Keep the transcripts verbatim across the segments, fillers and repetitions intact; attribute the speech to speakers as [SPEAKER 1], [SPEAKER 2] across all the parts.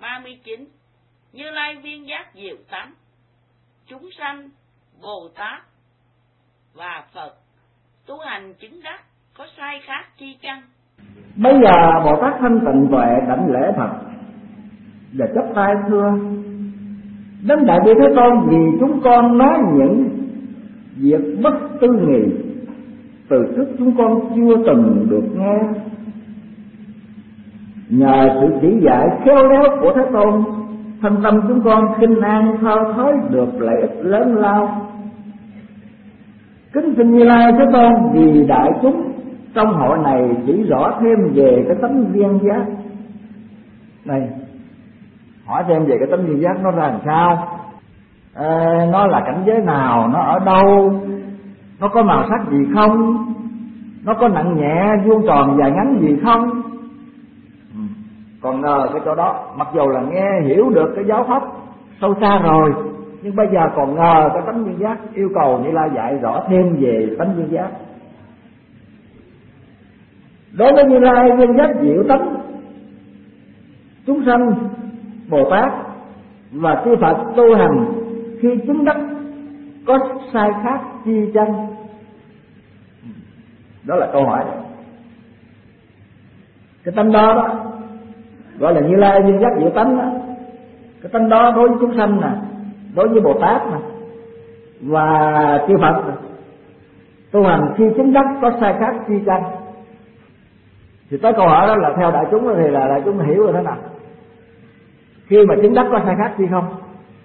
[SPEAKER 1] ba mươi chín. Như Lai viên giác diệu tánh, chúng sanh, Bồ Tát và Phật tu hành chứng đắc có sai khác chi chăng?
[SPEAKER 2] Bây giờ Bồ Tát thanh tịnh tuệ đảnh lễ Phật và chắp tay thưa: đến Đại Bi Thế Tôn, vì chúng con nói những việc bất tư nghị, từ trước chúng con chưa từng được nghe. Nhờ sự chỉ dạy khéo léo của Thế Tôn, thân tâm chúng con khinh an thao thới được lợi ích lớn lao. Kính xin Như Lai Thế Tôn, vì đại chúng trong hội này chỉ rõ thêm về cái tánh viên giác này, hỏi thêm về cái tánh viên giác nó ra làm sao, à, nó là cảnh giới nào, nó ở đâu, nó có màu sắc gì không, nó có nặng nhẹ, vuông tròn dài ngắn gì không. Còn ngờ cái chỗ đó, mặc dù là nghe hiểu được cái giáo pháp sâu xa rồi, nhưng bây giờ còn ngờ cái tánh viên giác, yêu cầu Như Lai dạy rõ thêm về tánh viên giác. Đối với Như Lai viên giác diệu tánh, chúng sanh, Bồ Tát và chư Phật tu hành khi chứng đắc có sai khác chi chăng? Đó là câu hỏi. Cái tánh đó đó gọi là Như Lai viên giác diệu tánh đó. Cái tánh đó đối với chúng sanh nè, đối với Bồ Tát nè và chư Phật nè, tu hành khi chứng đắc có sai khác chi chăng? Thì tới câu hỏi đó là theo đại chúng thì là đại chúng hiểu rồi thế nào? Khi mà chứng đắc có sai khác chi không?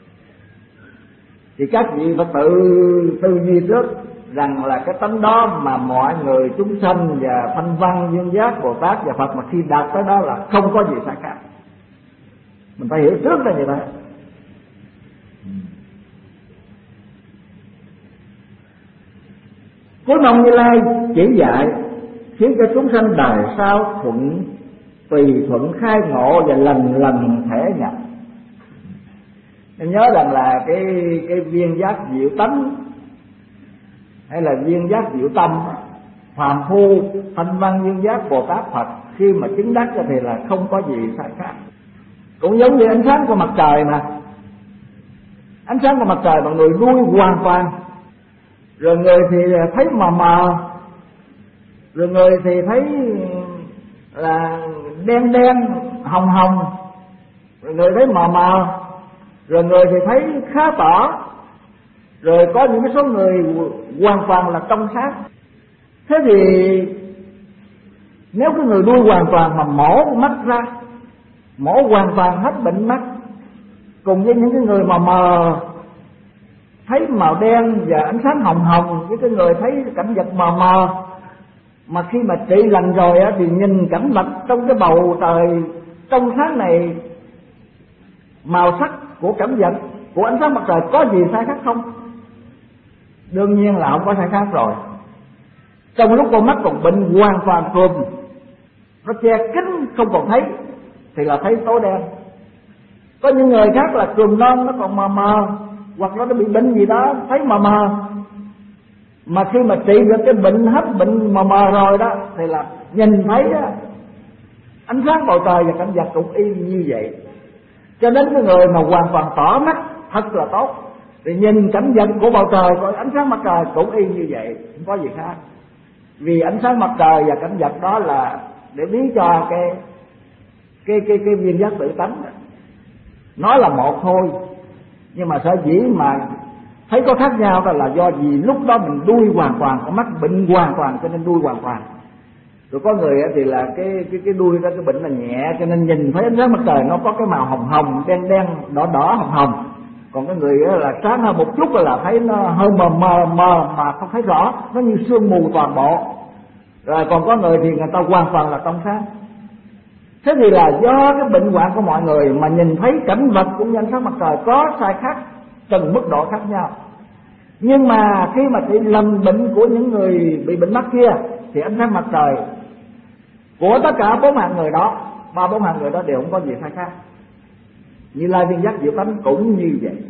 [SPEAKER 2] Thì các vị phải tự tư duy trước rằng là cái tánh đó mà mọi người chúng sanh và thanh văn viên giác Bồ Tát và Phật mà khi đạt tới đó là không có gì sai khác. Mình phải hiểu trước là như vậy. Cuối mong Như Lai chỉ dạy khiến cho chúng sanh đời sau thuận tùy thuận khai ngộ và lần lần thể nhập. Nên nhớ rằng là cái cái viên giác diệu tánh hay là viên giác diệu tâm, phàm phu thanh văn viên giác Bồ Tát Phật khi mà chứng đắc thì là không có gì sai khác. Cũng giống như ánh sáng của mặt trời mà, ánh sáng của mặt trời mà người nuôi hoàn toàn, rồi người thì thấy mờ mờ, rồi người thì thấy là đen đen hồng hồng, rồi người thấy mờ mờ, rồi người thì thấy khá tỏ, rồi có những cái số người hoàn toàn là trong sáng. Thế thì nếu cái người nuôi hoàn toàn mà mổ mắt ra, mổ hoàn toàn hết bệnh mắt, cùng với những cái người mà mờ thấy màu đen và ánh sáng hồng hồng, với cái người thấy cảnh vật mờ mờ, mà khi mà trị lành rồi á, thì nhìn cảnh vật trong cái bầu trời trong sáng này, màu sắc của cảnh vật của ánh sáng mặt trời có gì sai khác không? Đương nhiên là không có sai khác rồi. Trong lúc con mắt còn bệnh hoàn toàn cùm, nó che kín không còn thấy, thì là thấy tối đen. Có những người khác là cùm non nó còn mờ mờ, hoặc nó bị bệnh gì đó thấy mờ mờ, mà khi mà trị được cái bệnh hết bệnh mờ mờ rồi đó, thì là nhìn thấy đó, ánh sáng bầu trời và cảnh vật cũng y như vậy. Cho nên cái người mà hoàn toàn tỏ mắt thật là tốt, thì nhìn cảnh vật của bầu trời, coi ánh sáng mặt trời cũng y như vậy, không có gì khác. Vì ánh sáng mặt trời và cảnh vật đó là để biến cho cái cái cái cái viên giác tự tánh, nó là một thôi. Nhưng mà sở dĩ mà thấy có khác nhau đó là do vì lúc đó mình đuôi hoàn toàn, con mắt bệnh hoàn toàn cho nên đuôi hoàn toàn. Rồi có người thì là cái cái cái đuôi đó cái bệnh là nhẹ, cho nên nhìn thấy ánh sáng mặt trời nó có cái màu hồng hồng, đen đen, đỏ đỏ hồng hồng. Còn cái người là sáng hơn một chút là thấy nó hơi mờ mờ mờ mà không thấy rõ, nó như sương mù toàn bộ. Rồi còn có người thì người ta hoàn toàn là trong sáng. Thế thì là do cái bệnh hoạn của mọi người mà nhìn thấy cảnh vật cũng như ánh sáng mặt trời có sai khác từng mức độ khác nhau. Nhưng mà khi mà trị lành bệnh của những người bị bệnh mắt kia thì ánh sáng mặt trời của tất cả bốn hạng người đó, ba bốn hạng người đó đều không có gì sai khác. Như Lai viên giác diệu tánh cũng như vậy,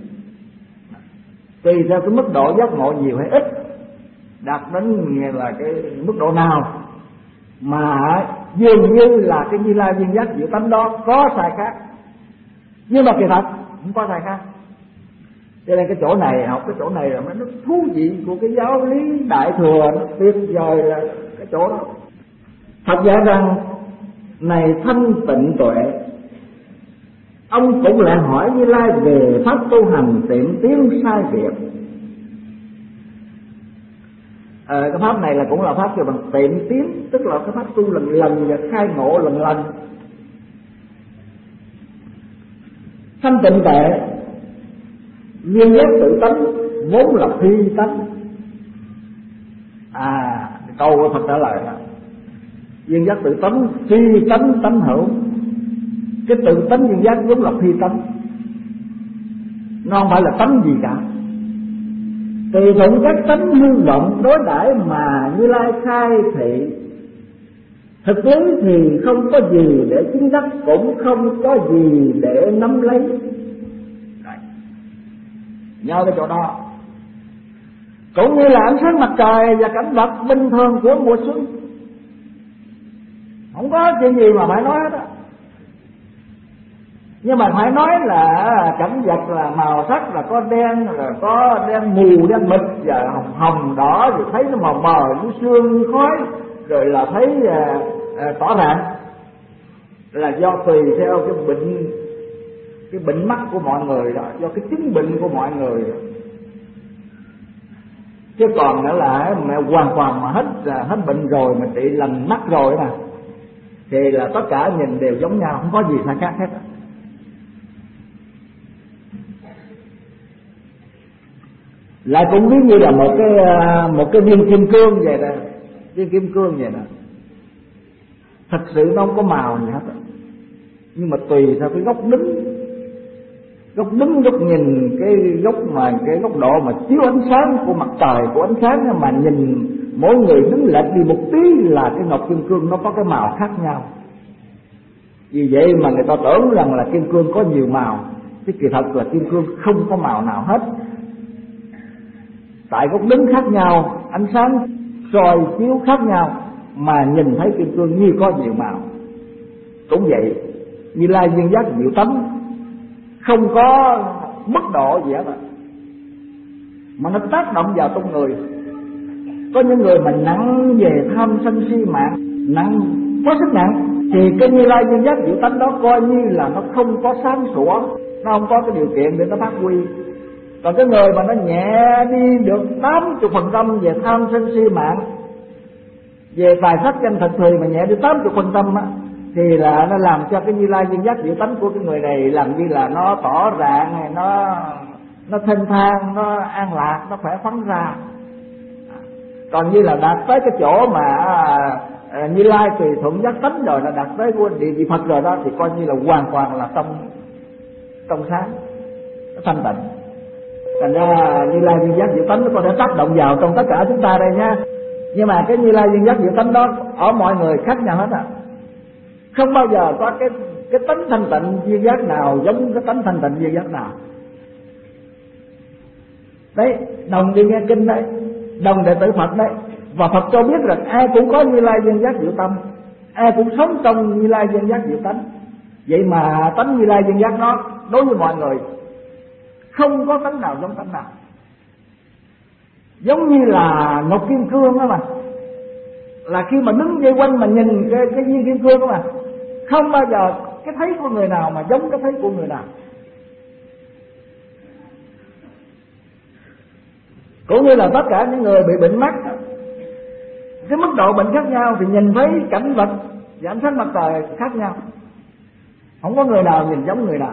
[SPEAKER 2] tùy theo cái mức độ giác ngộ nhiều hay ít, đạt đến là cái mức độ nào mà dường như là cái Như Lai viên giác diệu tánh đó có sai khác, Nhưng mà kỳ thật không có sai khác. Cho nên cái chỗ này, học cái chỗ này là nó thú vị của cái giáo lý Đại Thừa, nó tuyệt vời là cái chỗ đó. Thật giả rằng này thanh tịnh tuệ, ông cũng lại hỏi Như Lai về pháp tu hành tiệm tiến sai biệt. À, cái pháp này là cũng là pháp kêu bằng tiệm tiến, tức là cái pháp tu lần lần và khai ngộ lần lần. Thanh tịnh tuệ, duyên giác tự tánh vốn là phi tánh. À, câu của Phật trả lời là duyên giác tự tánh phi tánh tánh hữu. Cái tự tánh duyên giác vốn là phi tánh, nó không phải là tánh gì cả. Tùy thuận các tánh hư vọng đối đãi mà Như Lai khai thị. Thực lý thì không có gì để chứng đắc, cũng không có gì để nắm lấy. Nhớ cái chỗ đó. Cũng như là ánh sáng mặt trời và cảnh vật bình thường của mùa xuân, không có chuyện gì mà phải nói hết á. Nhưng mà phải nói là cảnh vật là màu sắc là có đen, là có đen mù, đen mịt và hồng hồng đỏ, rồi thấy nó mờ mờ như sương như khói, rồi là thấy à, à, tỏ rạng, là do tùy theo cái bệnh cái bệnh mắt của mọi người đó, do cái chứng bệnh của mọi người đó. Chứ còn nữa là mẹ hoàn toàn mà hết hết bệnh rồi, mà trị lành mắt rồi nè, thì là tất cả nhìn đều giống nhau, không có gì sai khác hết. Lại cũng ví như là một cái một cái viên kim cương vậy đó, viên kim cương vậy đó, thật sự nó không có màu gì hết, nhưng mà tùy theo cái góc đứng, góc đứng góc nhìn, cái góc mà cái góc độ mà chiếu ánh sáng của mặt trời, của ánh sáng mà nhìn mỗi người đứng lệch đi một tí là cái ngọc kim cương nó có cái màu khác nhau. Vì vậy mà người ta tưởng rằng là kim cương có nhiều màu, chứ kỳ thật là kim cương không có màu nào hết. Tại góc đứng khác nhau, ánh sáng soi chiếu khác nhau mà nhìn thấy kim cương như có nhiều màu. Cũng vậy, Như Lai duyên giác diệu tánh không có mức độ gì hết, mà nó tác động vào trong người. Có những người mà nặng về tham sân si mạng, nặng quá sức nặng, thì cái Như Lai duyên giác diệu tánh đó coi như là nó không có sáng sủa, nó không có cái điều kiện để nó phát huy. Còn cái người mà nó nhẹ đi được tám mươi phần trăm về tham sân si mạng, về tài sắc danh thực thùy mà nhẹ đi tám mươi phần trăm á, thì là nó làm cho cái Như Lai duyên giác diệu tánh của cái người này làm như là nó tỏ rạng này, nó nó thanh thang, nó an lạc, nó khỏe khoắn ra. Còn như là đạt tới cái chỗ mà à, Như Lai tùy thuận giác tánh rồi, là đạt tới của địa vị Phật rồi đó, thì coi như là hoàn toàn là trong trong sáng, thanh tịnh. Thành ra Như Lai duyên giác diệu tánh nó có thể tác động vào trong tất cả chúng ta đây nha. Nhưng mà cái Như Lai duyên giác diệu tánh đó ở mọi người khác nhau hết à. Không bao giờ có cái cái tánh thanh tịnh duyên giác nào giống cái tánh thanh tịnh duyên giác nào. Đấy, đồng đi nghe kinh đấy, đồng đệ tử Phật đấy, và Phật cho biết rằng ai cũng có Như Lai duyên giác diệu tâm, ai cũng sống trong Như Lai duyên giác diệu tánh. Vậy mà tánh Như Lai duyên giác đó đối với mọi người không có tánh nào giống tánh nào. Giống như là ngọc kim cương đó mà, là khi mà đứng dây quanh mà nhìn cái cái viên kim cương đó mà, không bao giờ cái thấy của người nào mà giống cái thấy của người nào. Cũng như là tất cả những người bị bệnh mắt, cái mức độ bệnh khác nhau thì nhìn thấy cảnh vật và ánh sáng mặt trời khác nhau, không có người nào nhìn giống người nào.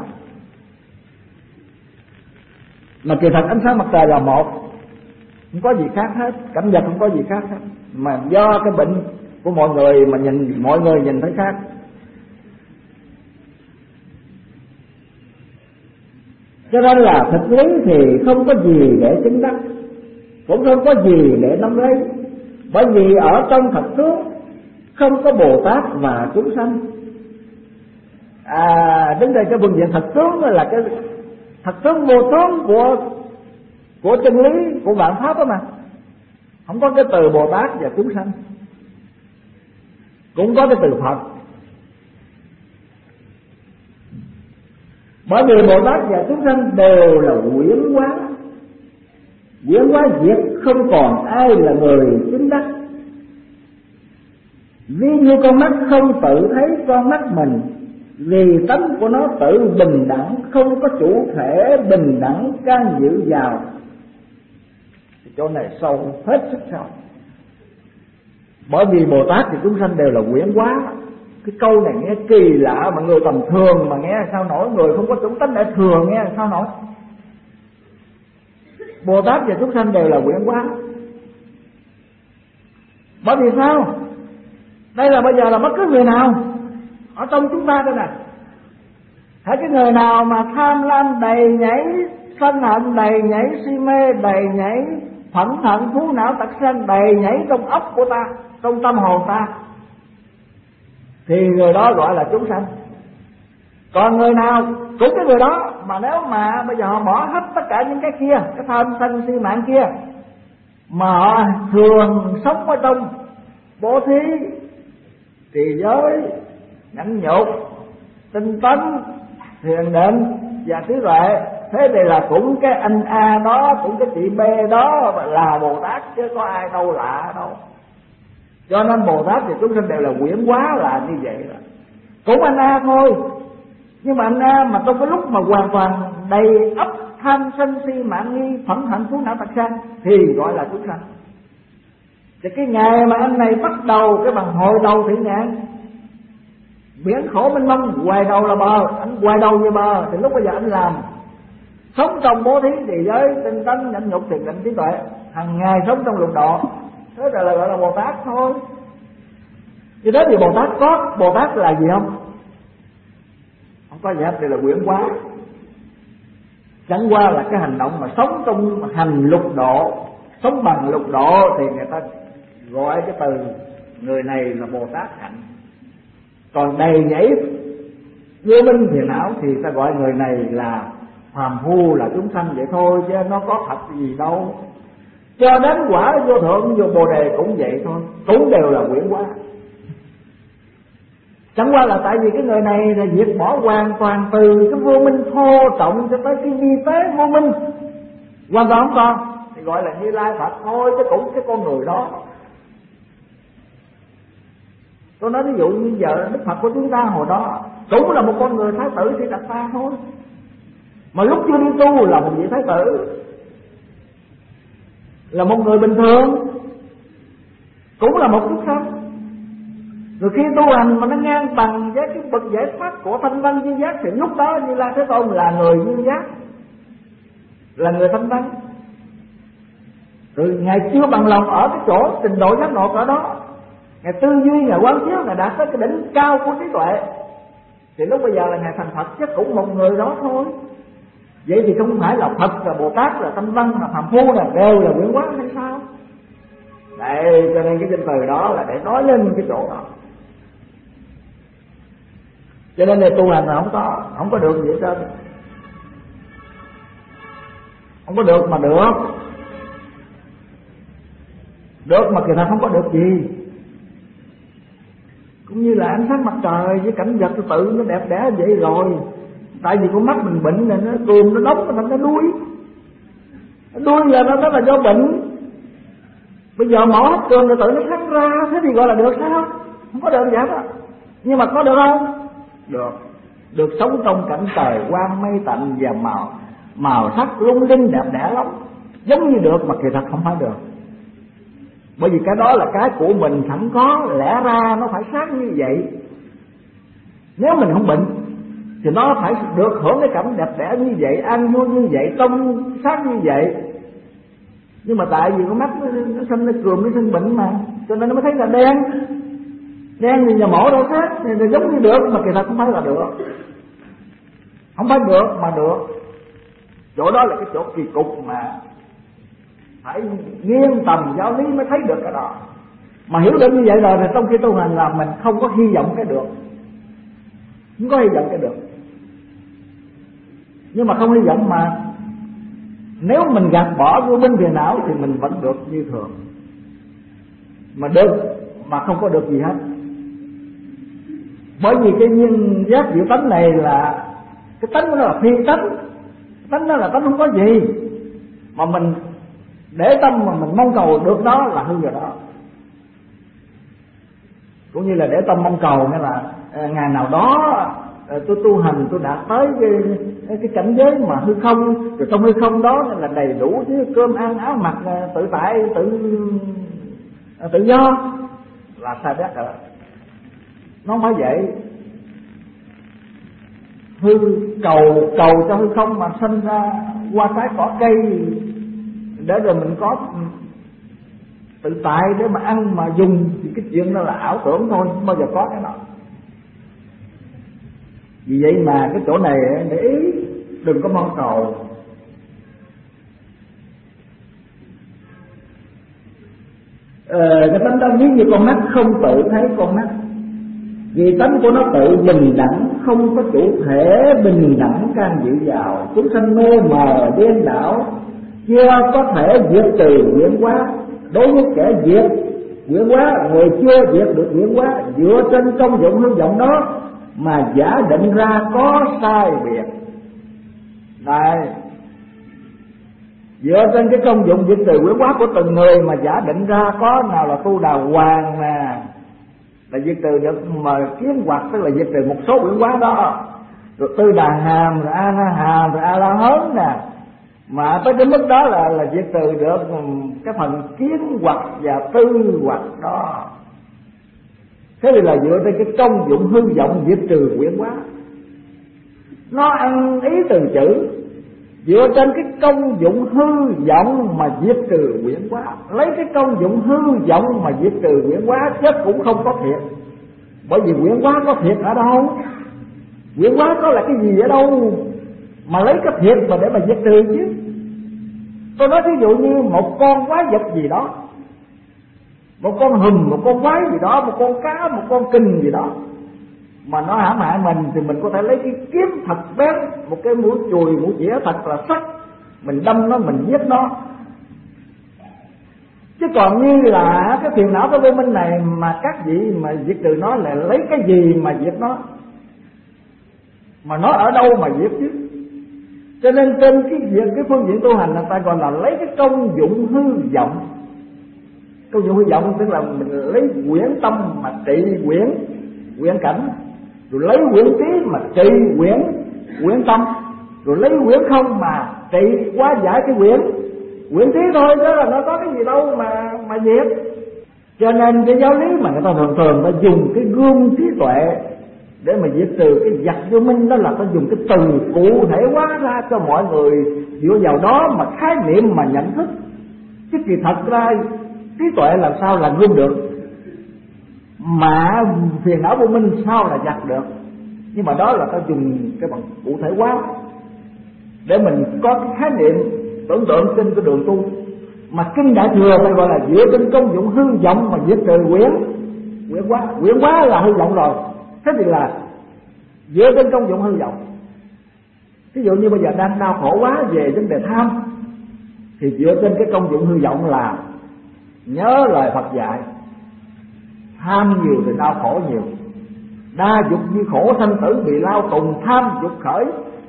[SPEAKER 2] Mà kỳ thật ánh sáng mặt trời là một, không có gì khác hết, cảnh vật không có gì khác hết, mà do cái bệnh của mọi người mà nhìn mọi người nhìn thấy khác. Cho nên là thực lý thì không có gì để chứng đắc, cũng không có gì để nắm lấy, bởi vì ở trong thật tướng không có Bồ Tát và chúng sanh. À, đứng đây cái phương diện thật tướng là cái thật tướng vô tướng của của chân lý, của vạn pháp đó mà, không có cái từ Bồ Tát và chúng sanh, cũng có cái từ Phật. Bởi vì Bồ Tát và chúng sanh đều là quyển hóa. Quyển hóa diệt, không còn ai là người chứng đắc. Ví như con mắt không tự thấy con mắt mình, vì tánh của nó tự bình đẳng, không có chủ thể bình đẳng can dự vào. Chỗ này sâu, hết sức sâu. Bởi vì Bồ Tát thì chúng sanh đều là quyển hóa. Cái câu này nghe kỳ lạ mà người tầm thường mà nghe sao nổi, người không có chủ tánh để thường nghe sao nổi. Bồ Tát và chúng sanh đều là quyển hóa. Bởi vì sao? Đây là bây giờ là bất cứ người nào ở trong chúng ta đây nè, hãy cái người nào mà tham lam đầy nhảy, sân hận đầy nhảy, si mê đầy nhảy, phẫn hận thú não tật sanh đầy nhảy trong óc của ta, trong tâm hồn ta, thì người đó gọi là chúng sanh. Còn người nào cũng cái người đó mà nếu mà bây giờ họ bỏ hết tất cả những cái kia, cái tham sân si mạng kia, mà họ thường sống ở trong bố thí, trì giới, nhẫn nhục, tinh tấn, thiền định và trí tuệ, thế thì là cũng cái anh A đó, cũng cái chị B đó là Bồ Tát, chứ có ai đâu lạ đâu. Cho nên Bồ Tát thì chúng sanh đều là quyển hóa là như vậy đó. Cũng anh A thôi, nhưng mà anh A mà trong cái lúc mà hoàn toàn đầy ắp tham sân si mạng nghi, phẫn hận thú não tật sanh thì gọi là chúng sanh. Thì cái ngày mà anh này bắt đầu cái bằng hồi đầu thị ngạn, biển khổ mênh mông, hoài đầu là bờ, anh hoài đầu như bờ, thì lúc bây giờ anh làm sống trong bố thí, trì giới, tinh tấn, nhẫn nhục, thiền định, trí tuệ, hàng ngày sống trong lục độ, thế là, là gọi là Bồ Tát thôi. Chứ đó thì Bồ Tát có, Bồ Tát là gì không? Không có gì hết, thì là quyển hóa. Chẳng qua là cái hành động mà sống trong hành lục độ, sống bằng lục độ thì người ta gọi cái từ người này là Bồ Tát hạnh. Còn đầy nhảy vô minh phiền não thì ta gọi người này là phàm phu, là chúng sanh vậy thôi, chứ nó có thật gì đâu. Cho đến quả vô thượng vô Bồ Đề cũng vậy thôi, cũng đều là quyển hóa. Chẳng qua là tại vì cái người này là diệt bỏ hoàn toàn từ cái vô minh thô trọng cho tới cái vi tế vô minh, hoàn toàn không còn, thì gọi là Như Lai Phật thôi, chứ cũng cái con người đó. Tôi nói ví dụ như giờ Đức Phật của chúng ta hồi đó cũng là một con người thái tử Thi Đạt Ta thôi, mà lúc chưa đi tu là một vị thái tử, là một người bình thường, cũng là một chúng sanh. Rồi khi tu hành mà nó ngang bằng với cái bậc giải thoát của thanh văn duy giác thì lúc đó Như Lai Thế Tôn là người duy giác, là người thanh văn. Rồi Ngài chưa bằng lòng ở cái chỗ trình độ giác ngộ ở đó, Ngài tư duy, Ngài quán chiếu, Ngài đạt tới cái đỉnh cao của trí tuệ, thì lúc bây giờ là Ngài thành Phật, chứ cũng một người đó thôi. Vậy thì không phải là Phật, là Bồ Tát, là thanh văn, là phàm phu, là đều là quyển hóa hay sao? Đấy, cho nên cái danh từ đó là để nói lên cái chỗ đó. Cho nên là tu hành là không có không có được gì hết trơn, không có được mà được, được mà kỳ thật không có được gì. Cũng như là ánh sáng mặt trời với cảnh vật tự nó đẹp đẽ vậy rồi, tại vì con mắt mình bệnh này, nó cườm nó đóng nó thành nó đuôi, nó đuôi giờ nó nó là do bệnh. Bây giờ mổ hết cườm rồi tự nó sáng ra, thế thì gọi là được sao? Không có được vậy đó. Nhưng mà có được không? Được, được sống trong cảnh trời quang mây tạnh và màu màu sắc lung linh đẹp đẽ lắm, giống như được mà kỳ thật không phải được. Bởi vì cái đó là cái của mình sẵn có, lẽ ra nó phải sáng như vậy. Nếu mình không bệnh thì nó phải được hưởng cái cảnh đẹp đẽ như vậy, an vui như vậy, trong sáng như vậy. Nhưng mà tại vì con mắt nó, nó sinh nó cườm, nó sinh bệnh mà, cho nên nó mới thấy là đen. Đen thì nhà mổ đâu khác, thì giống như được mà kỳ thật không phải là được. Không phải được mà được. Chỗ đó là cái chỗ kỳ cục mà phải nghiêng tầm giáo lý mới thấy được cái đó. Mà hiểu được như vậy rồi thì trong khi tu hành là mình không có hy vọng cái được, không có hy vọng cái được. Nhưng mà không hy vọng mà nếu mình gạt bỏ vô minh phiền não thì mình vẫn được như thường. Mà được mà không có được gì hết. Bởi vì cái nhân giác diệu tánh này là Cái tánh của nó là phi tánh, tánh nó là tánh không có gì, mà mình để tâm mà mình mong cầu được nó là hư rồi đó. Cũng như là để tâm mong cầu nghĩa là ngày nào đó tôi tu hành tôi đạt tới cái, cái cảnh giới mà hư không, rồi trong hư không đó là đầy đủ chứ cơm ăn áo mặc tự tại tự tự do, là sai bét rồi. Nó không phải vậy. Hư cầu cầu cho hư không mà sinh ra qua trái cỏ cây để rồi mình có tự tại để mà ăn mà dùng, thì cái chuyện đó là ảo tưởng thôi, không bao giờ có cái đó. Vì vậy mà cái chỗ này để ý, đừng có mong cầu. Ờ, cái tánh đó ví như con mắt không tự thấy con mắt, vì tánh của nó tự bình đẳng, không có chủ thể bình đẳng can dự vào. Chúng sanh mê mờ điên đảo, chưa có thể diệt trừ chuyển hóa. Đối với kẻ diệt chuyển hóa, người chưa diệt được chuyển hóa, dựa trên công dụng hư vọng đó mà giả định ra có sai biệt. Này, dựa trên cái công dụng diệt trừ chuyển hóa của từng người mà giả định ra có nào là tu đà hoàng nè, là diệt trừ được mà kiến hoạt, tức là diệt trừ một số chuyển hóa đó, rồi tư đà hàm, rồi a la hàm, rồi a la hớn nè, mà tới cái mức đó là là diệt trừ được cái phần kiến hoạt và tư hoạt đó. Thế thì là dựa trên cái công dụng hư vọng diệt trừ quyển hóa. Nó ăn ý từ chữ, dựa trên cái công dụng hư vọng mà diệt trừ quyển hóa. Lấy cái công dụng hư vọng mà diệt trừ quyển hóa chứ cũng không có thiệt. Bởi vì quyển hóa có thiệt ở đâu? Quyển hóa có là cái gì ở đâu mà lấy cái thiệt mà để mà diệt trừ chứ? Tôi nói ví dụ như một con quái vật gì đó, một con hùm, một con quái gì đó, một con cá, một con kinh gì đó mà nó hãm hại mình, thì mình có thể lấy cái kiếm thật bén, một cái mũi chùi, mũi chĩa thật là sắc, mình đâm nó, mình giết nó. Chứ còn như là cái phiền não của vô minh này mà các vị mà diệt trừ nó là lấy cái gì mà diệt nó, mà nó ở đâu mà diệt chứ? Cho nên trên cái việc cái phương diện tu hành người ta gọi là lấy cái công dụng hư vọng. Công dụng hư vọng tức là mình lấy quyển tâm mà trị quyển quyển cảnh, rồi lấy quyển trí mà trị quyển quyển tâm, rồi lấy quyển không mà trị hóa giải cái quyển quyển trí thôi, đó là nó có cái gì đâu mà mà diệt. Cho nên cái giáo lý mà người ta thường thường ta dùng cái gương trí tuệ để mà diệt trừ cái vật vô minh, đó là ta dùng cái từ cụ thể hóa ra cho mọi người dựa vào đó mà khái niệm mà nhận thức. Chứ kỳ thật ra trí tuệ làm sao là gương được, mà phiền não vô minh sao là giặt được. Nhưng mà đó là ta dùng cái bằng cụ thể hóa để mình có cái khái niệm tưởng tượng trên cái đường tu. Mà kinh Đại Thừa phải gọi là dựa trên công dụng hư vọng mà diệt trừ quyển quyển hóa. Quyển hóa là hư vọng rồi, thế thì là dựa trên công dụng hư vọng. Ví dụ như bây giờ đang đau khổ quá về vấn đề tham, thì dựa trên cái công dụng hư vọng là nhớ lời Phật dạy, tham nhiều thì đau khổ nhiều, đa dục như khổ sanh tử bị lao tùng tham dục khởi.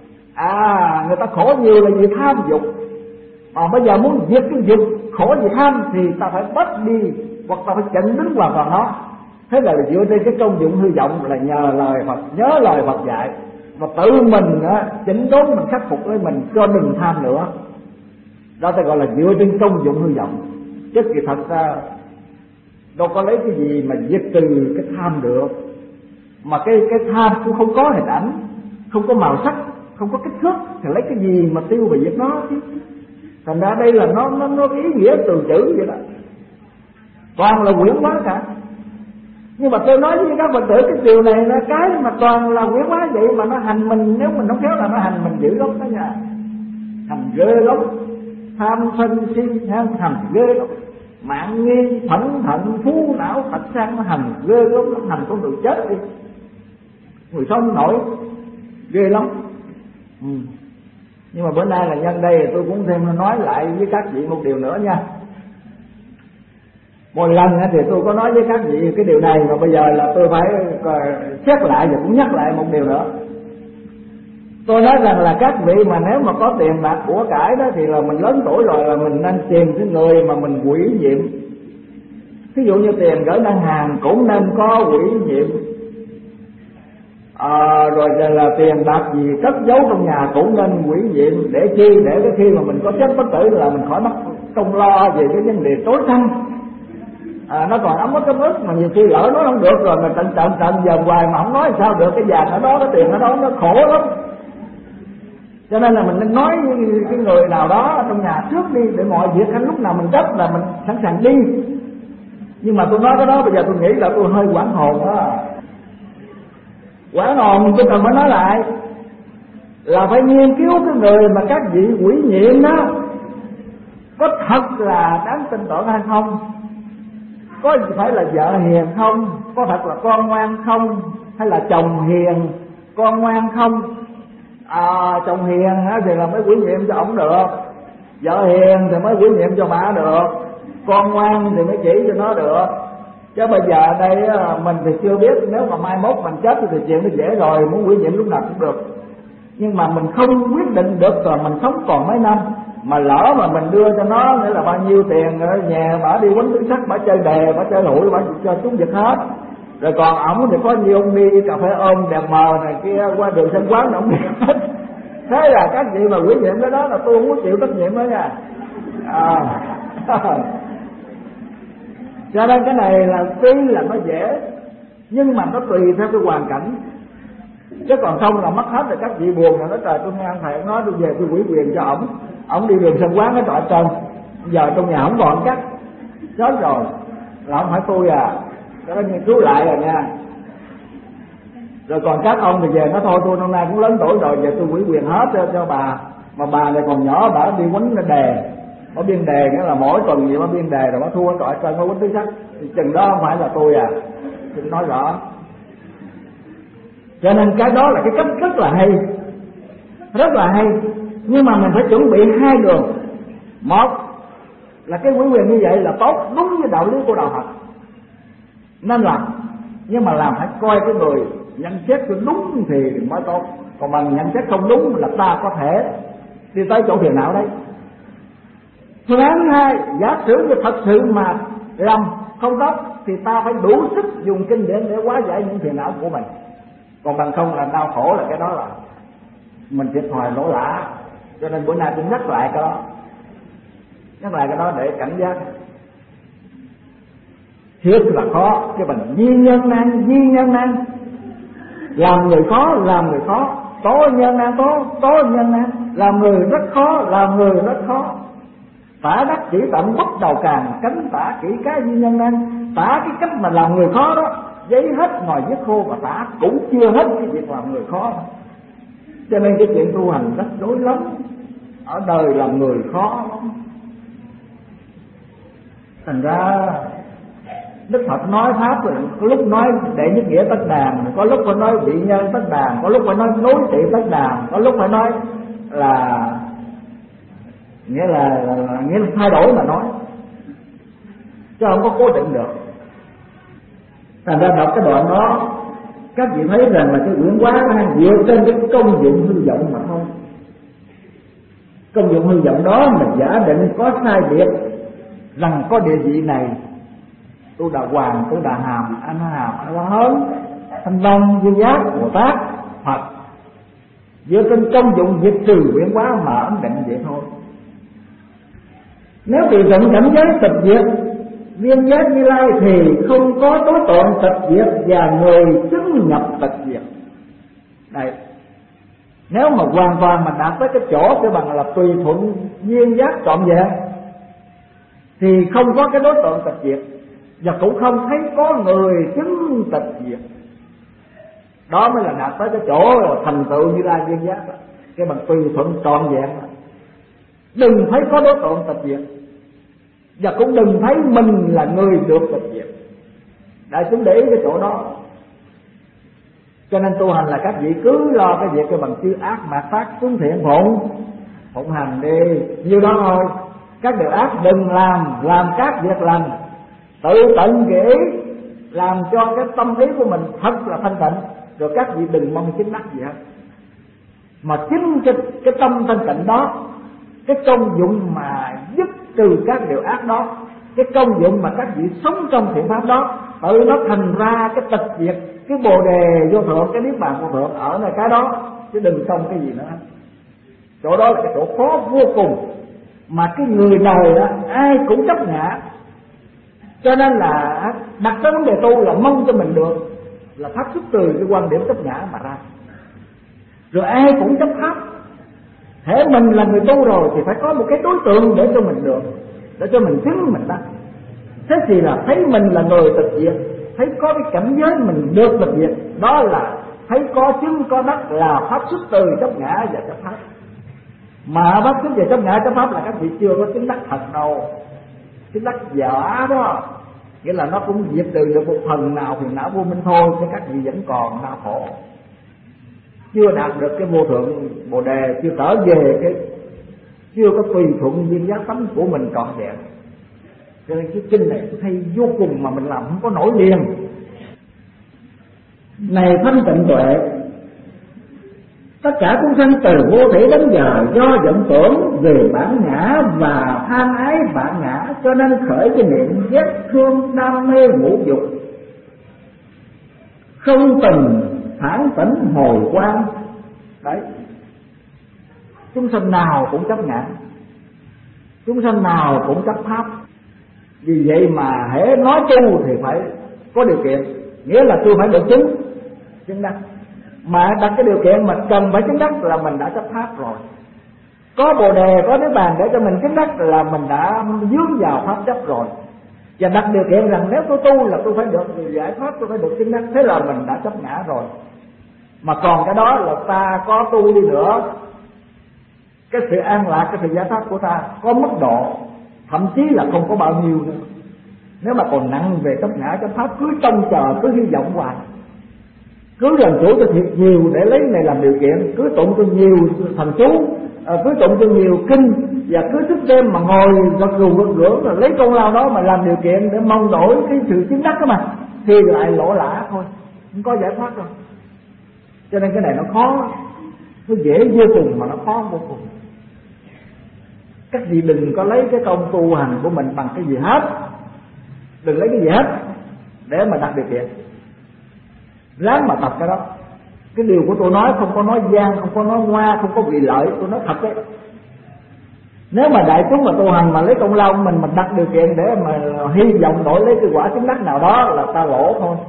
[SPEAKER 2] À, người ta khổ nhiều là vì tham dục, mà bây giờ muốn diệt cái dục khổ vì tham thì ta phải bắt đi, hoặc ta phải chặn đứng hoàn toàn nó. Thế là dựa trên cái công dụng hư vọng là nhờ lời Phật, nhớ lời Phật dạy, và tự mình á, chỉnh đốn mình khắc phục lấy mình cho đừng tham nữa. Đó ta gọi là dựa trên công dụng hư vọng. Chứ kỳ thật ra đâu có lấy cái gì mà diệt trừ cái tham được. Mà cái cái tham cũng không có hình ảnh, không có màu sắc, không có kích thước, thì lấy cái gì mà tiêu và diệt nó chứ? Thành ra đây là nó nó nó ý nghĩa từ chữ vậy đó, toàn là quyển hóa cả. Nhưng mà tôi nói với các Phật tử cái điều này là cái mà toàn là quyển hóa vậy mà nó hành mình, nếu mình không khéo là nó hành mình dữ lắm đó nha, hành ghê lắm. Tham sân si hành ghê lắm, mạng nghi phẫn thận phú não thật sang nó hành ghê lắm, nó hành con người chết đi, người sống nổi ghê lắm. Ừ. Nhưng mà bữa nay là nhân đây tôi cũng thêm nói lại với các vị một điều nữa nha. Một lần thì tôi có nói với các vị cái điều này, mà bây giờ là tôi phải xét lại và cũng nhắc lại một điều nữa. Tôi nói rằng là các vị mà nếu mà có tiền bạc của cải đó thì là mình lớn tuổi rồi, là mình nên tìm cái người mà mình ủy nhiệm. Ví dụ như tiền gửi ngân hàng cũng nên có ủy nhiệm, à, rồi là tiền bạc gì cất giấu trong nhà cũng nên ủy nhiệm. Để chi? Để cái khi mà mình có chết bất tử là mình khỏi mắc công lo về cái vấn đề tối tăm. À, nó còn ấm ức ấm ức mà nhiều khi lỡ nói không được rồi mà trận trận trận giờ hoài mà không nói sao được. Cái vàng ở đó, cái tiền ở đó nó khổ lắm. Cho nên là mình nên nói với cái người nào đó trong nhà trước đi, để mọi việc anh lúc nào mình chấp là mình sẵn sàng đi. Nhưng mà tôi nói cái đó bây giờ tôi nghĩ là tôi hơi hoảng hồn đó. Hoảng hồn tôi cần phải nói lại là phải nghiên cứu cái người mà các vị ủy nhiệm đó có thật là đáng tin tưởng hay không, có phải là vợ hiền không, có thật là con ngoan không, hay là chồng hiền con ngoan không. À, chồng hiền thì là mới ủy nhiệm cho ổng được, vợ hiền thì mới ủy nhiệm cho bà được, con ngoan thì mới chỉ cho nó được. Chứ bây giờ đây mình thì chưa biết, nếu mà mai mốt mình chết thì chuyện nó dễ rồi, muốn ủy nhiệm lúc nào cũng được. Nhưng mà mình không quyết định được rồi mình sống còn mấy năm, mà lỡ mà mình đưa cho nó nghĩa là bao nhiêu tiền ở nhà bả đi quánh tứ sắc, bả chơi đề, bả chơi hụi, bả cho chúng việc hết. Rồi còn ổng thì có nhiều ông đi cà phê ôm đèn mờ này kia qua đường sân quán ổng đi hết. Thế là các vị mà ủy nhiệm cái đó là tôi không có chịu trách nhiệm đó nha. À. Cho nên cái này là tuy là nó dễ, nhưng mà nó tùy theo cái hoàn cảnh. Chứ còn không là mất hết rồi các vị buồn rồi nói trời tôi nghe anh thầy nói tôi về tôi ủy quyền cho ổng, ổng đi đường sân quán cái trọi trơn, giờ trong nhà không còn cắt chết rồi là không phải tôi à. Cái đó nghiên cứu lại rồi nha. Rồi còn các ông thì về nói thôi tôi năm nay cũng lớn tuổi rồi, giờ tôi ủy quyền hết cho, cho bà. Mà bà này còn nhỏ, bà đi quánh cái đề, bà biên đề nghĩa là mỗi tuần gì bà biên đề rồi bà thua cái trọi trơn bà quánh tứ sắc, thì chừng đó không phải là tôi à. Tôi nói rõ. Cho nên cái đó là cái cách rất là hay, rất là hay. Nhưng mà mình phải chuẩn bị hai đường. Một là cái ủy quyền như vậy là tốt, đúng với đạo lý của đạo Phật nên làm. Nhưng mà làm phải coi cái người nhận xét cho đúng thì mới tốt. Còn mà nhận xét không đúng là ta có thể đi tới chỗ phiền não đấy. Phương án hai, giả sử như thật sự mà làm không tốt thì ta phải đủ sức dùng kinh điển để hóa giải những phiền não của mình. Còn bằng không là đau khổ, là cái đó là mình thiệt thòi lỗ lã. Cho nên bữa nay tôi nhắc lại cái đó, nhắc lại cái đó để cảnh giác. Thiệt là khó, cái bằng duy nhân nan, duy nhân nan. Làm người khó, làm người khó. Tố nhân nan tố, tố nhân nan. Làm người rất khó, làm người rất khó. Tả đắc chỉ tận bất đầu càng, cánh tả kỹ cái duy nhân nan. Tả cái cách mà làm người khó đó, giấy hết ngồi viết khô, và tả cũng chưa hết cái việc làm người khó. Cho nên cái chuyện tu hành rất đối lắm. Ở đời làm người khó lắm. Thành ra Đức Phật nói Pháp rồi, có lúc nói đệ nhất nghĩa tất đàn, có lúc phải nói vị nhân tất đàn, có lúc phải nói nối trị tất đàn, có lúc phải nói là nghĩa là, là nghĩa là thay đổi mà nói, chứ không có cố định được. Thành ra đọc cái đoạn đó các vị thấy rằng là cái quyển hóa đang dựa trên cái công dụng hư vọng mà thôi. Công dụng hư vọng đó mình giả định có sai biệt rằng có địa vị này, tôi Đà Hoàng, tôi Đà Hàm, anh Hàm, anh La Hớn, Thanh Văn, Duy Giác, Bồ Tát, Phật, dựa trên công dụng diệt trừ quyển hóa mà ấn định vậy thôi. Nếu tùy thuận cảnh giới tịch diệt viên giác Như Lai thì không có đối tượng tịch diệt và người chứng nhập tịch diệt. Đây, nếu mà hoàn toàn mà đạt tới cái chỗ cái bằng là tùy thuận viên giác trọn vẹn thì không có cái đối tượng tịch diệt, và cũng không thấy có người chứng tịch diệt. Đó mới là đạt tới cái chỗ thành tựu Như Lai viên giác đó. Cái bằng tùy thuận trọn vẹn đó. Đừng thấy có đối tượng tịch diệt, và cũng đừng thấy mình là người được tịch diệt. Đại chúng để ý cái chỗ đó. Cho nên tu hành là các vị cứ lo cái việc cái bằng chư ác mạt phát xuống thiện phụng phụng hành đi, như đó thôi. Các điều ác đừng làm, làm các việc lành, tự tận kỹ, làm cho cái tâm ý của mình thật là thanh tịnh. Rồi các vị đừng mong chính đắc gì hết. Mà chính cái, cái tâm thanh tịnh đó, cái công dụng mà giúp trừ các điều ác đó, cái công dụng mà các vị sống trong thiện pháp đó, tự nó thành ra cái tịch diệt, cái bồ đề vô thượng, cái niết bàn vô thượng ở nơi cái đó, chứ đừng xong cái gì nữa. Chỗ đó là cái chỗ khó vô cùng, mà cái người đời đó, ai cũng chấp ngã. Cho nên là đặt cái vấn đề tu là mong cho mình được, là phát xuất từ cái quan điểm chấp ngã mà ra. Rồi ai cũng chấp pháp. Thế mình là người tu rồi thì phải có một cái đối tượng để cho mình được, để cho mình chứng mình đắc. Thế thì là thấy mình là người tịch diệt, thấy có cái cảnh giới mình được tịch diệt, đó là thấy có chứng có đắc, là pháp xuất từ chấp ngã và chấp pháp. Mà pháp xuất về chấp ngã chấp pháp là các vị chưa có chứng đắc thật đâu, chứng đắc giả đó, nghĩa là nó cũng diệt trừ được một phần nào phiền não vô minh thôi, chứ các vị vẫn còn đau khổ, chưa đạt được cái vô thượng bồ đề, chưa trở về cái, chưa có tùy thuận viên giác tánh của mình trọn vẹn. Cho nên cái kinh này tôi thấy vô cùng mà mình làm không có nổi liền. Này thanh tịnh tuệ, tất cả chúng sanh từ vô thể đến giờ do vọng tưởng về bản ngã và tham ái bản ngã, cho nên khởi cái niệm ghét thương đam mê ngũ dục, không từng thản tỉnh hồi quang. Đấy, chúng sanh nào cũng chấp ngã, chúng sanh nào cũng chấp pháp. Vì vậy mà hễ nói tu thì phải có điều kiện, nghĩa là tôi phải được chứng chứng đắc. Mà đặt cái điều kiện mà cần phải chứng đắc là mình đã chấp pháp rồi. Có bồ đề, có niết bàn để cho mình chứng đắc là mình đã dướng vào pháp chấp rồi. Và đặt điều kiện rằng nếu tôi tu là tôi phải được giải thoát, tôi phải được chứng đắc, thế là mình đã chấp ngã rồi. Mà còn cái đó là ta có tu đi nữa, cái sự an lạc, cái sự giải thoát của ta có mức độ, thậm chí là không có bao nhiêu nữa. Nếu mà còn nặng về chấp ngã chấp pháp, cứ trông chờ, cứ hy vọng hoài, cứ làm chủ cho thiệt nhiều để lấy này làm điều kiện, cứ tụng cho nhiều thần chú, cứ tụng cho nhiều kinh, và cứ thức đêm mà ngồi gật gù gật gưỡng rồi lấy công lao đó mà làm điều kiện để mong đổi cái sự chứng đắc đó mà, thì lại lỗ lã thôi, không có giải thoát đâu. Cho nên cái này nó khó, nó dễ vô cùng mà nó khó vô cùng. Các vị đừng có lấy cái công tu hành của mình bằng cái gì hết, đừng lấy cái gì hết để mà đặt điều kiện, ráng mà tập cái đó. Cái điều của tôi nói không có nói gian, không có nói ngoa, không có vị lợi, tôi nói thật đấy. Nếu mà đại chúng mà tu hành mà lấy công lao của mình mà đặt điều kiện để mà hy vọng đổi lấy cái quả chứng đắc nào đó là ta lỗ thôi.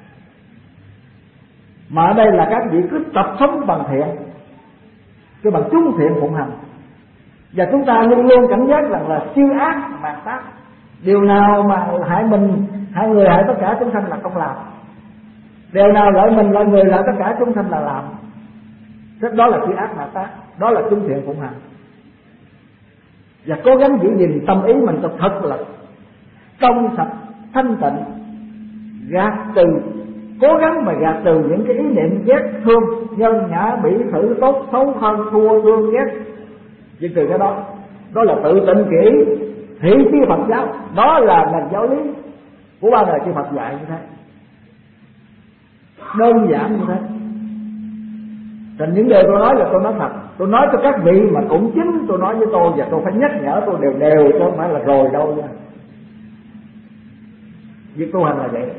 [SPEAKER 2] Mà ở đây là các vị cứ tập sống bằng thiện, cái bằng chúng thiện phụng hành, và chúng ta luôn luôn cảnh giác rằng là siêu ác mạt tác. Điều nào mà hại mình, hại người, hại tất cả chúng sanh là không làm. Điều nào lợi mình, lợi người, lợi tất cả chúng sanh là làm. Rất đó là siêu ác mạt tác, đó là chúng thiện phụng hành. Và cố gắng giữ gìn tâm ý mình cho thật là trong sạch, thanh tịnh, gạt trừ, cố gắng mà gạt trừ những cái ý niệm ghét thương, nhân nhã, bỉ thử, tốt xấu, hơn thua, thương ghét. Vì từ cái đó, đó là tự tịnh kỹ, thị phi Phật giáo, đó là nền giáo lý của ba đời chư Phật dạy như thế, đơn giản như thế. Thành những điều tôi nói là tôi nói thật, tôi nói cho các vị mà cũng chính tôi nói với tôi, và tôi phải nhắc nhở tôi đều đều, chứ không phải là rồi đâu nha. Việc tu hành là vậy.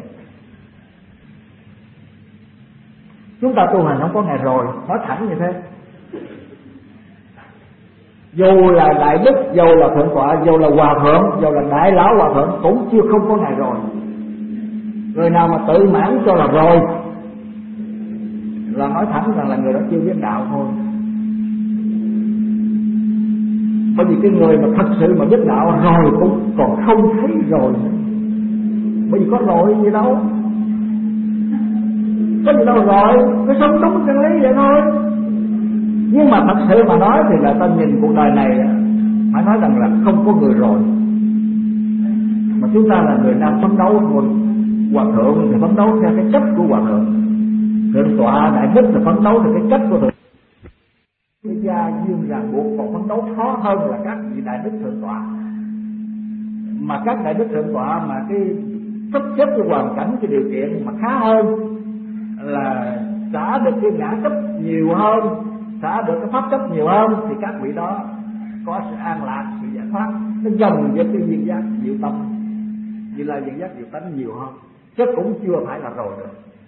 [SPEAKER 2] Chúng ta tu hành không có ngày rồi, nói thẳng như thế. Dù là đại đức, dù là thượng tọa, dù là hòa thượng, dù là đại lão hòa thượng cũng chưa không có ngày rồi. Người nào mà tự mãn cho là rồi là nói thẳng rằng là người đó chưa biết đạo thôi. Bởi vì cái người mà thật sự mà biết đạo rồi cũng còn không thấy rồi nữa. Bởi vì có rồi gì đâu, có gì đâu rồi, cứ sống đúng chân lý vậy thôi. Nhưng mà thật sự mà nói thì là ta nhìn cuộc đời này phải nói rằng là không có người rồi, mà chúng ta là người đang phấn đấu thôi. Hòa thượng thì phấn đấu theo cái cách của hòa thượng, thượng tọa đại đức thì phấn đấu theo cái cách của thượng. Cái gia duyên ràng buộc còn phấn đấu khó hơn là các vị đại đức thượng tọa. Mà các đại đức thượng tọa mà cái sắp xếp cái hoàn cảnh, cái điều kiện mà khá hơn, là trả được cái ngã cấp nhiều hơn, xả được cái pháp chấp nhiều hơn thì các vị đó có sự an lạc, sự giải thoát, nó gần với cái duyên giác diệu tâm Như Lai duyên giác diệu tánh nhiều hơn, chứ cũng chưa phải là rồi được.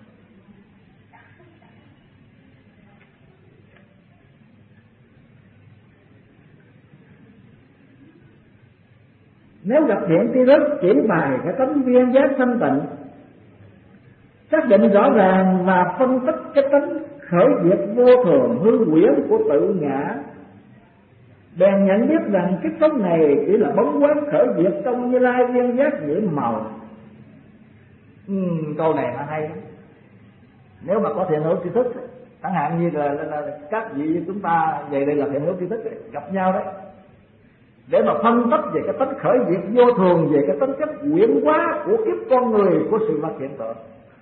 [SPEAKER 2] Nếu gặp thiện tri thức chỉ bài cái tánh viên giác thanh tịnh, xác định rõ ràng và phân tích cái tánh khởi diệt vô thường hư huyễn của tự ngã, bèn nhận biết rằng kiếp sống này chỉ là bóng quán khởi diệt trong Như Lai viên giác nhiễm màu. Ừ, câu này là hay. Nếu mà có thiện hữu tri thức, chẳng hạn như là, là, là các vị chúng ta về đây là thiện hữu tri thức ấy, gặp nhau đấy, để mà phân tích về cái tánh khởi diệt vô thường, về cái tính chất quyển hóa của kiếp con người, của sự vật hiện tượng.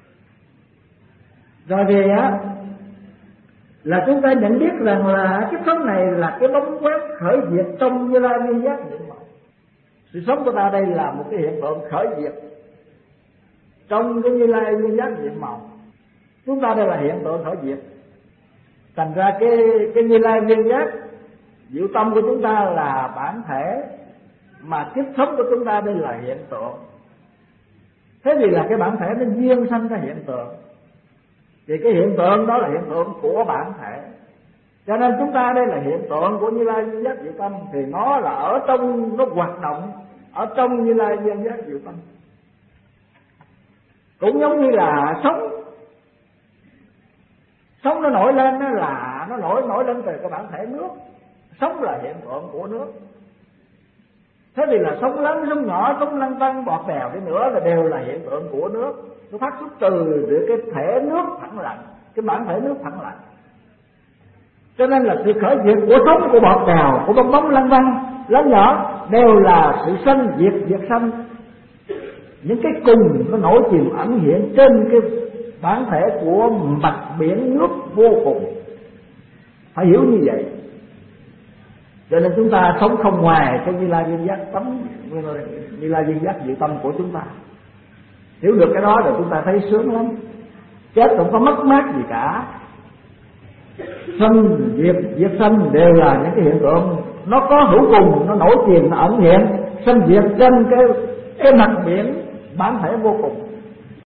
[SPEAKER 2] Rồi thì á là chúng ta nhận biết rằng là kiếp sống này là cái bóng quét khởi diệt trong Như Lai viên giác nhiễm màu. Sự sống của ta đây là một cái hiện tượng khởi diệt trong cái Như Lai viên giác nhiễm màu. Chúng ta đây là hiện tượng khởi diệt. Thành ra cái cái Như Lai viên giác diệu tâm của chúng ta là bản thể, mà kiếp sống của chúng ta đây là hiện tượng. Thế thì là cái bản thể nó duyên sanh ra hiện tượng, thì cái hiện tượng đó là hiện tượng của bản thể. Cho nên chúng ta đây là hiện tượng của Như Lai viên giác diệu tâm, thì nó là ở trong, nó hoạt động ở trong Như Lai viên giác diệu tâm. Cũng giống như là sống, sống nó nổi lên, nó là nó nổi nổi lên từ cái bản thể nước. Sống là hiện tượng của nước. Thế thì là sóng lớn, sóng nhỏ, sóng lăn tăn, bọt bèo đi nữa là đều là hiện tượng của nước. Nó phát xuất từ cái thể nước phẳng lặng, cái bản thể nước phẳng lặng. Cho nên là sự khởi diệt của sóng, của bọt bèo, của bong bóng lăn tăn lớn nhỏ đều là sự sanh diệt, diệt sanh. Những cái cùng nó nổi chìm ẩn hiện trên cái bản thể của mặt biển nước vô cùng. Phải hiểu như vậy. Cho nên chúng ta sống không ngoài cái Như Lai viên giác tấm, Như Lai viên giác diệu tâm của chúng ta. Hiểu được cái đó rồi chúng ta thấy sướng lắm. Chết không có mất mát gì cả. Sanh diệt, diệt sanh đều là những cái hiện tượng nó có hữu cùng, nó nổi chìm, nó ẩn hiện, sanh diệt trên cái cái mặt biển bản thể vô cùng.